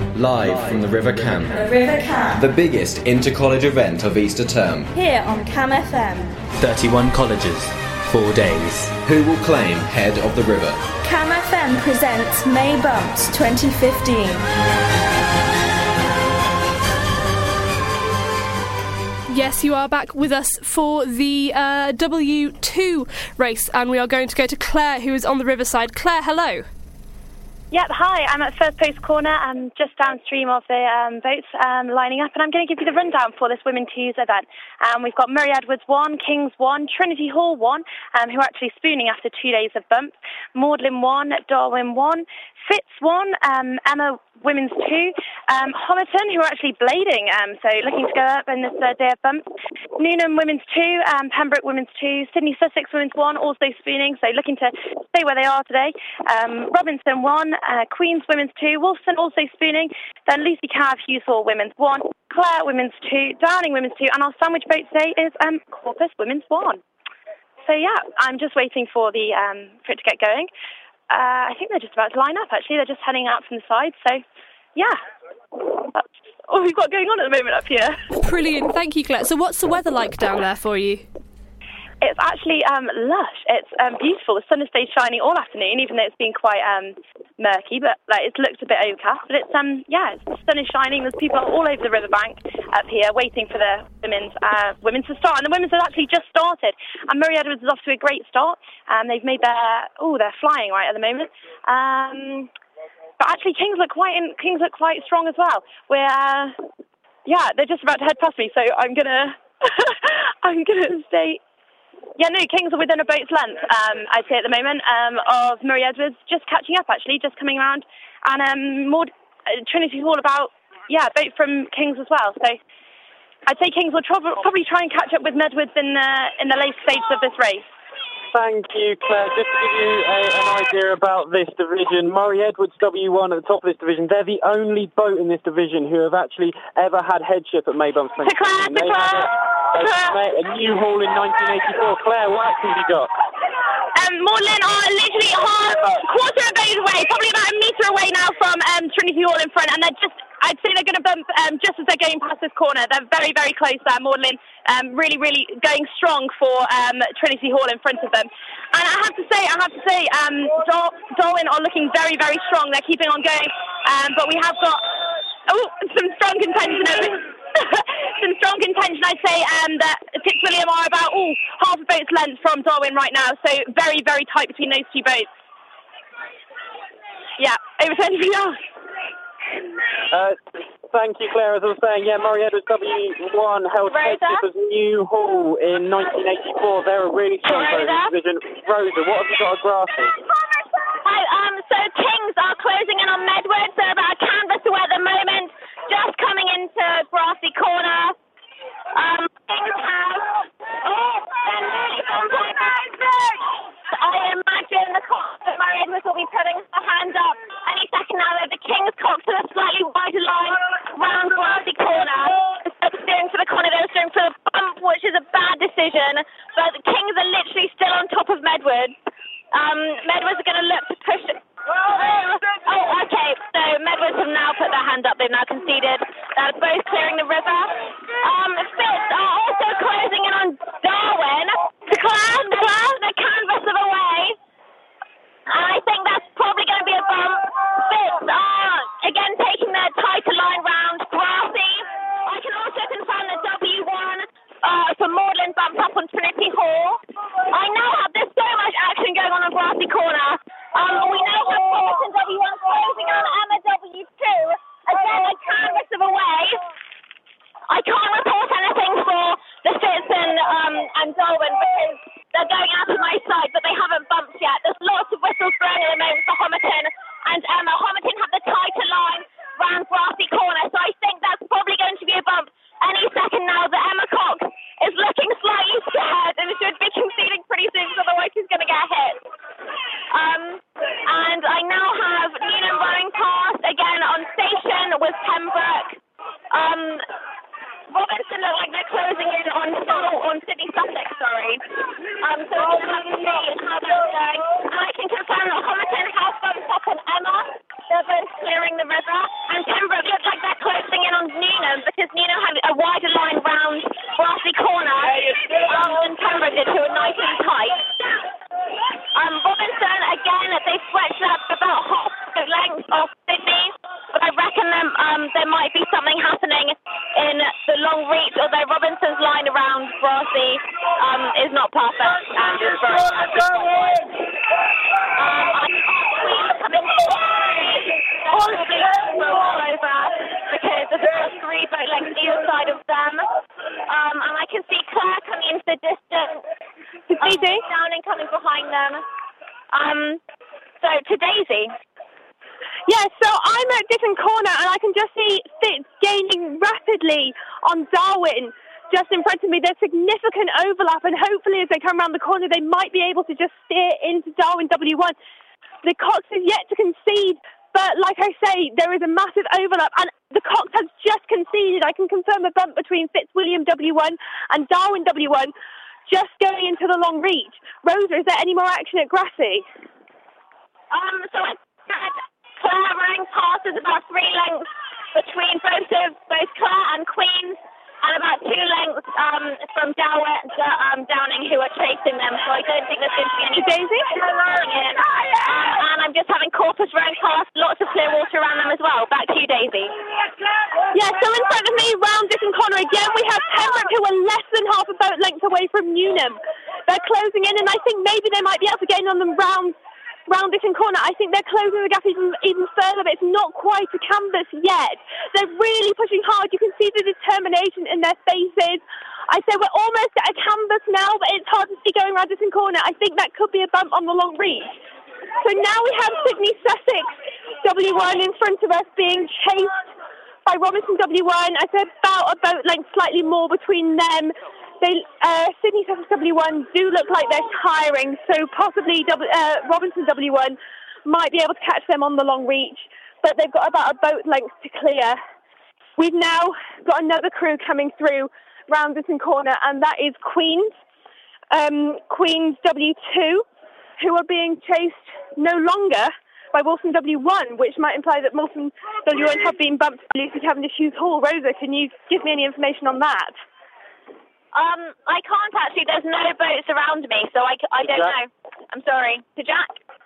Live from the River Cam. The River Cam. The biggest inter-college event of Easter term. Here on Cam FM. 31 colleges, 4 days. Who will claim Head of the River? Cam FM presents May Bumps 2015. Yes, you are back with us for the W2 race, and we are going to go to Claire, who is on the riverside. Claire, hello. Yep, hi, I'm at First Post Corner. I'm just downstream of the boats lining up, and I'm going to give you the rundown for this Women Twos event. We've got Murray Edwards 1, Kings 1, Trinity Hall 1, who are actually spooning after 2 days of bumps, Magdalen 1, Darwin 1, Fitz 1, Emma Women's 2, Homerton, who are actually blading, so looking to go up in this third day of bumps, Newnham Women's 2, Pembroke Women's 2, Sydney Sussex Women's 1, also spooning, so looking to stay where they are today, Robinson 1, Queen's Women's 2, Wolfson also spooning, then Lucy Cav Hughes Hall Women's 1, Clare Women's 2, Downing Women's 2, and our sandwich boat today is Corpus Women's 1. So yeah, I'm just waiting for the for it to get going. I think they're just about to line up, actually. They're just heading out from the side, so yeah. That's all we've got going on at the moment up here. Brilliant, thank you, Claire. So what's the weather like down there for you? It's actually lush. It's beautiful. The sun has stayed shining all afternoon, even though it's been quite murky, but it looks a bit overcast. But it's the sun is shining. There's people all over the riverbank up here waiting for the women's to start. And the women's have actually just started. And Murray Edwards is off to a great start. They've made they're flying right at the moment. But actually, Kings look quite strong as well. They're just about to head past me, so I'm gonna stay. Yeah, no, Kings are within a boat's length, I'd say at the moment, of Murray Edwards, just catching up actually, just coming around, and Trinity Hall about, boat from Kings as well. So I'd say Kings will probably try and catch up with Medwards in the late stages of this race. Thank you, Claire. Just to give you an idea about this division, Murray Edwards W1 at the top of this division, they're the only boat in this division who have actually ever had headship at May Bumps 2015. They had a new hall in 1984. Claire, what action have you got? Magdalen are literally quarter of a boat away, probably about a metre away now from Trinity Hall in front, and I'd say they're going to bump just as they're going past this corner. They're very, very close there. Magdalen really, really going strong for Trinity Hall in front of them. And I have to say, Darwin are looking very, very strong. They're keeping on going. But we have got some strong contention. Some strong contention, I'd say, that Fitzwilliam are about half a boat's length from Darwin right now. So very, very tight between those two boats. Yeah, over to anything else. Thank you, Claire. As I was saying, Murray Edwards W1 held headship as New Hall in 1984. They're a really strong division. Rosa, what have you got at Grassy? Hi, so Kings are closing in on Medwards. They're about a canvas away at the moment, just coming into Grassy Corner. Kings have... they're nearly bumping I imagine the cock that Murray Edwards will be putting her hand up any second now. The Kings cocked to a slightly wider line round Grassy Corner. Instead of steering for the corner, they were steering for the bump, which is a bad decision. But the Kings are literally still on top of Medwards. Medwards are going to look to push it. Okay. So Medwards have now put their hand up. They've now conceded. They're both clearing the river. Fitz are also closing in on Darwin. The canvas of away. And I think that's probably going to be a bump. Fitz are again taking their tighter line round Grassy. I can also confirm that W1 for Magdalen bumped up on Trinity Hall. I know there's so much action going on Grassy Corner. We now have Homerton W1 closing on Emma W2. Again, a canvas of away. I can't report anything for the Fitz and Darwin because they're going out of my side, but they haven't bumped yet. There's lots of whistles blowing at the moment for Homerton and Emma. Homerton have the tighter line round Grassy Corner, so I think that's probably going to be a bump any second now. The Emma Cox is looking slightly scared and should be conceding pretty soon, because otherwise she's going to get hit. And I now have Newnham running past again on station with Pembroke. Robinson look like they're closing in on Sydney Sussex, sorry. So we'll have to see how that's going. And I can confirm that Homerton has bumped up on Emma. They're both clearing the river. And Pembroke there might be something happening in the long reach, although Robinson's line around Brossie is not perfect and is very coming possibly roll over because there's about 3 boat lengths either side of them. And I can see Claire coming into the distance. Downing coming behind them. So to Daisy. Yeah, so I'm at Ditton Corner and I can just see Fitz gaining rapidly on Darwin just in front of me. There's significant overlap and hopefully as they come around the corner they might be able to just steer into Darwin W1. The Cox is yet to concede, but like I say, there is a massive overlap and the Cox has just conceded. I can confirm a bump between Fitzwilliam W1 and Darwin W1 just going into the long reach. Rosa, is there any more action at Grassy? So I had Claire running past is about 3 lengths between both Claire and Queens, and about 2 lengths from Downing, who are chasing them. So I don't think there's going to be any Daisy running in. And I'm just having Corpus running past, lots of clear water around them as well. Back to you, Daisy. Yeah, so in front of me, round Ditton Corner again, we have Pembroke, who are less than half a boat length away from Newnham. They're closing in, and I think maybe they might be able to gain on them round Ditton Corner. I think they're closing the gap even further, but it's not quite a canvas yet. They're really pushing hard. You can see the determination in their faces. I say we're almost at a canvas now, but it's hard to see going around Ditton Corner. I think that could be a bump on the long reach. So now we have Sydney Sussex W1 in front of us being chased by Robinson W1. I said about a boat length slightly more between them. Sydney Sussex W1 do look like they're tiring, so possibly Robinson W1 might be able to catch them on the long reach, but they've got about a boat length to clear. We've now got another crew coming through round Ditton Corner, and that is Queens W2, who are being chased no longer by Wilson W1, which might imply that Wilson W1 have been bumped by Lucy Cavendish Hughes Hall. Rosa, can you give me any information on that? I can't actually. There's no boats around me, so I don't know. I'm sorry. To Jack?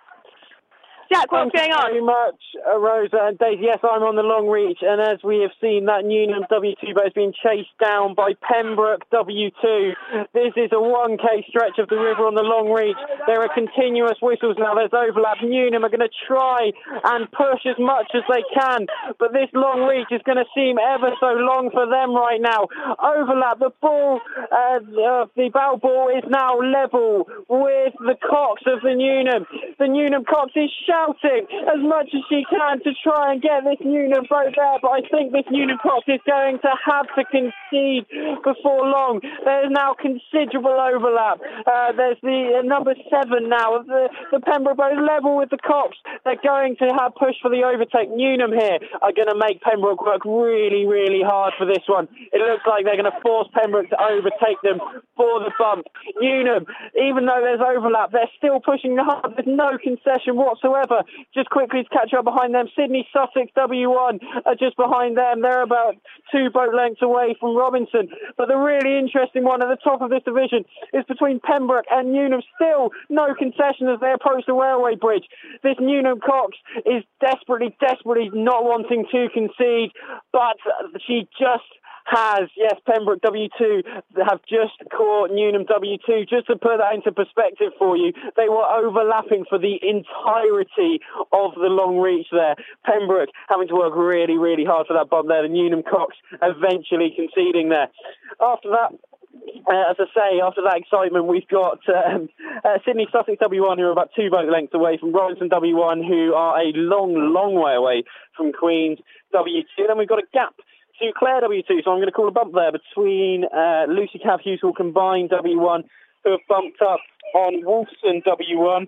Jack, what's going on? Thank you very much, Rosa and Daisy. Yes, I'm on the long reach, and as we have seen, that Newnham W2 boat is being chased down by Pembroke W2. This is a 1K stretch of the river on the long reach. There are continuous whistles now. There's overlap. Newnham are going to try and push as much as they can, but this long reach is going to seem ever so long for them right now. Overlap. The ball, the bow ball is now level with the Cox of the Newnham. The Newnham Cox is shouting as much as she can to try and get this Newnham boat there, but I think this Newnham Cox is going to have to concede before long. There is now considerable overlap. There's the number 7 now of the Pembroke boat level with the Cox. They're going to have push for the overtake. Newnham here are going to make Pembroke work really, really hard for this one. It looks like they're going to force Pembroke to overtake them for the bump. Newnham, even though there's overlap, they're still pushing hard. There's no concession whatsoever. Just quickly to catch up behind them, Sydney Sussex W1 are just behind them. They're about 2 boat lengths away from Robinson. But the really interesting one at the top of this division is between Pembroke and Newnham. Still no concession as they approach the railway bridge. This Newnham Cox is desperately not wanting to concede, but she just has, yes, Pembroke W2 have just caught Newnham W2. Just to put that into perspective for you, they were overlapping for the entirety of the long reach there. Pembroke having to work really, really hard for that bump there. The Newnham Cox eventually conceding there. After that, as I say, after that excitement, we've got Sydney Sussex W1, who are about 2 boat lengths away from Robinson W1, who are a long way away from Queens W2. Then we've got a gap to Claire W2, so I'm going to call a bump there between Lucy Cav Hughes Hall combined W1, who have bumped up on Wolfson W1.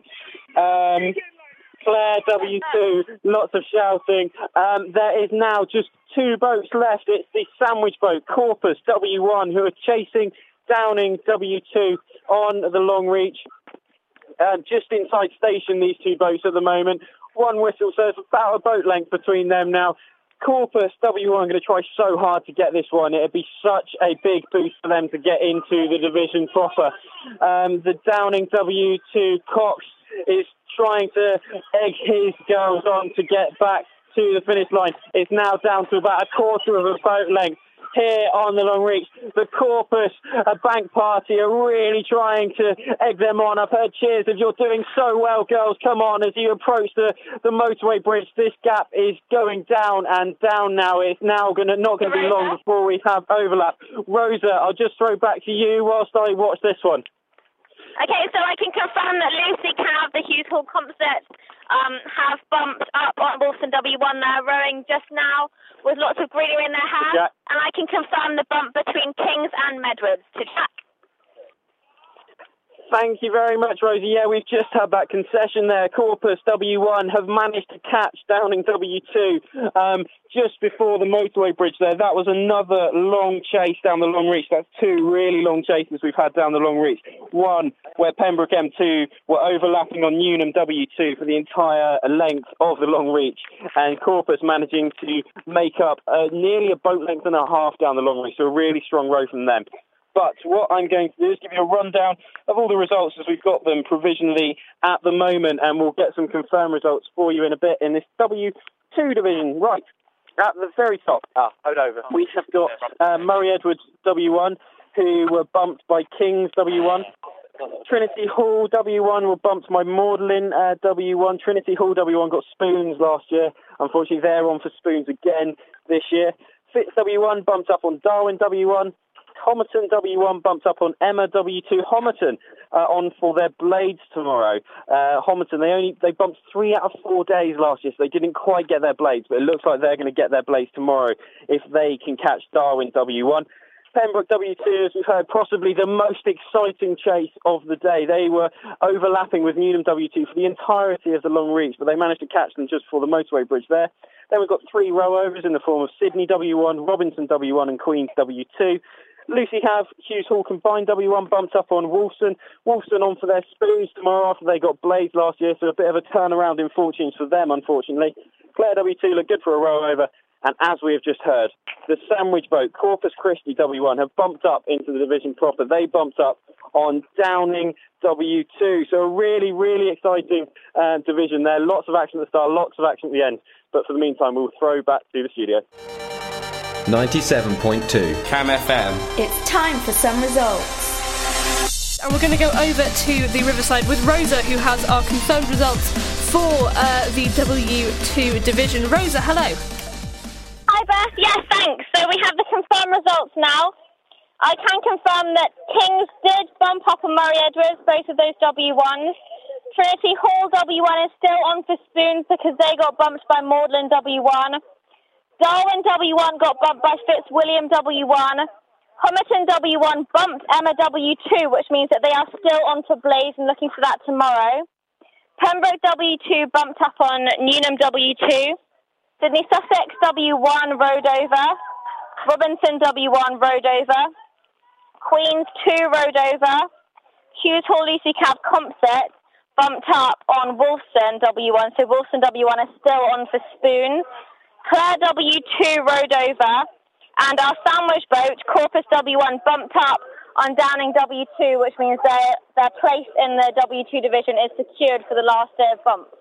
Claire W2, lots of shouting. There is now just 2 boats left. It's the sandwich boat, Corpus W1, who are chasing Downing W2 on the long reach. Just inside station, these 2 boats at the moment. One whistle, so it's about a boat length between them now. Corpus W1 are going to try so hard to get this one. It'd be such a big boost for them to get into the division proper. The Downing W2 Cox is trying to egg his girls on to get back to the finish line. It's now down to about a quarter of a boat length here on the Long Reach. The Corpus Bank Party are really trying to egg them on. I've heard cheers of "You're doing so well, girls, come on," as you approach the motorway bridge. This gap is going down and down now. It's now not going to be long before we have overlap. Rosa, I'll just throw back to you whilst I watch this one. Okay, so I can confirm that Lucy Cav, the Hughes Hall Composite, have bumped up on Wolfson W1. They're rowing just now with lots of greenery in their hair. Jack. And I can confirm the bump between Kings and Medwards to Jack. Thank you very much, Rosie. Yeah, we've just had that concession there. Corpus W1 have managed to catch Downing W2 just before the motorway bridge there. That was another long chase down the Long Reach. That's two really long chases we've had down the Long Reach. One where Pembroke M2 were overlapping on Newnham W2 for the entire length of the Long Reach, and Corpus managing to make up nearly a boat length and a half down the Long Reach. So a really strong row from them. But what I'm going to do is give you a rundown of all the results as we've got them provisionally at the moment, and we'll get some confirmed results for you in a bit in this W2 division. Right, at the very top, hold over. We have got Murray Edwards W1, who were bumped by Kings W1. Trinity Hall W1 were bumped by Magdalen W1. Trinity Hall W1 got spoons last year. Unfortunately, they're on for spoons again this year. Fitz W1 bumped up on Darwin W1. Homerton W1 bumped up on Emma W2. Homerton on for their blades tomorrow. Homerton, they bumped 3 out of 4 days last year, so they didn't quite get their blades, but it looks like they're going to get their blades tomorrow if they can catch Darwin W1. Pembroke W2, as we've heard, possibly the most exciting chase of the day. They were overlapping with Newnham W2 for the entirety of the Long Reach, but they managed to catch them just before the motorway bridge there. Then we've got 3 row-overs in the form of Sydney W1, Robinson W1 and Queens W2. Lucy have Hughes Hall combined W1 bumped up on Wolfson. Wolfson on for their spoons tomorrow after they got blades last year, so a bit of a turnaround in fortunes for them, unfortunately. Clare W2 look good for a row over. And as we have just heard, the sandwich boat, Corpus Christi W1, have bumped up into the division proper. They bumped up on Downing W2. So a really, really exciting division there. Lots of action at the start, lots of action at the end. But for the meantime, we'll throw back to the studio. 97.2 Cam FM. It's time for some results. And we're going to go over to the Riverside with Rosa, who has our confirmed results for the W2 division. Rosa, hello. Hi, Beth. Yes, thanks. So we have the confirmed results now. I can confirm that Kings did bump up on Murray Edwards, both of those W1s. Trinity Hall W1 is still on for spoons because they got bumped by Magdalen W1. Darwin W1 got bumped by Fitzwilliam W1. Homerton W1 bumped Emma W2, which means that they are still on for Blaze and looking for that tomorrow. Pembroke W2 bumped up on Newnham W2. Sydney Sussex W1 rode over. Robinson W1 rode over. Queens 2 rode over. Hughes Hall Lucy Cav Composite bumped up on Wolfson W1, so Wolfson W1 is still on for spoons. Clare W2 rode over, and our sandwich boat, Corpus W1, bumped up on Downing W2, which means their place in the W2 division is secured for the last day of bumps.